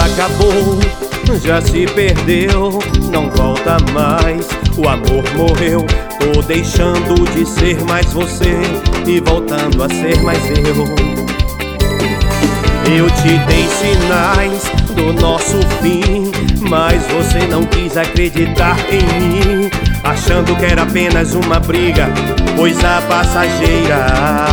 acabou, já se perdeu, não volta mais. O amor morreu, tô deixando de ser mais você e voltando a ser mais eu. Eu te dei sinais do nosso fim, mas você não quis acreditar em mim, achando que era apenas uma briga, coisa passageira.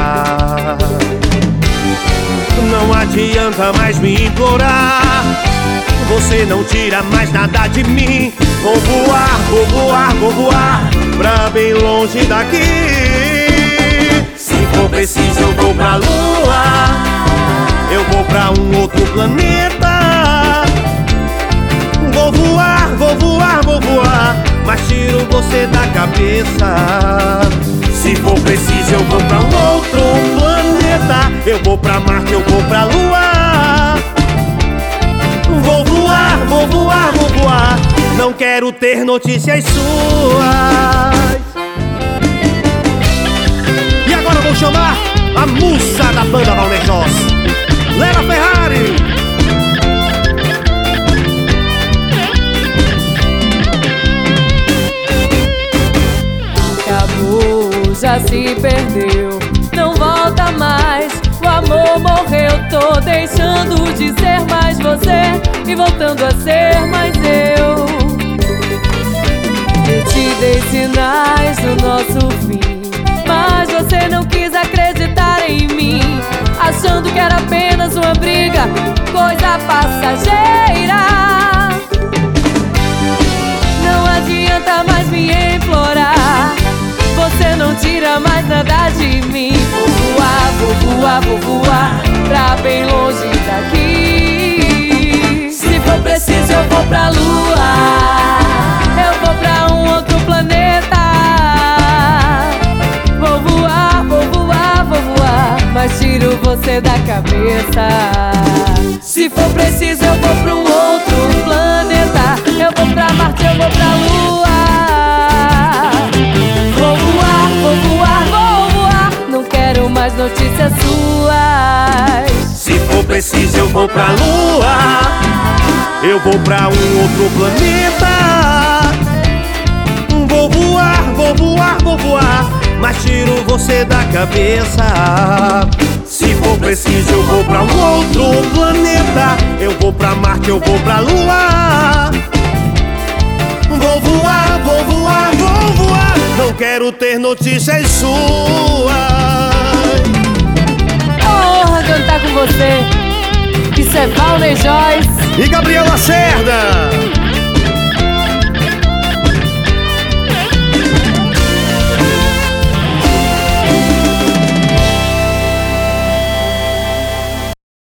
Não adianta mais me implorar, você não tira mais nada de mim. Vou voar, vou voar, vou voar pra bem longe daqui. Se for preciso eu vou pra lua, eu vou pra um outro planeta. Vou voar, vou voar, vou voar, mas tiro você da cabeça. Se for preciso eu vou pra um outro planeta, eu vou pra Marte, eu vou pra Lua. Vou voar, vou voar, vou voar, não quero ter notícias suas. E agora eu vou chamar a musa da banda Valnejós, Lela Ferrari. Acabou, já se perdeu, não volta mais. O amor morreu, tô deixando de ser mais você e voltando a ser mais eu. Eu te dei sinais do nosso fim, mas você não quis acreditar em mim, achando que era apenas uma briga, coisa passageira. Não adianta mais me implorar, você não tira mais nada de mim. Vou voar, vou voar, vou voar pra bem longe daqui. Se for preciso eu vou pra lua, eu vou pra um outro planeta. Vou voar, vou voar, vou voar, mas tiro você da cabeça. Se for preciso eu vou pra um outro planeta, eu vou pra Marte, eu vou pra Lua. Vou voar, vou voar, vou voar, não quero mais notícias suas. Se for preciso eu vou pra Lua, eu vou pra um outro planeta. Vou voar, vou voar, vou voar, mas tiro você da cabeça. Se for preciso eu vou pra um outro planeta, eu vou pra Marte, eu vou pra Lua. Vou voar, vou voar, vou voar, não quero ter notícias suas. Honra cantar com você. Isso é Valnejós E Gabriel Lacerda.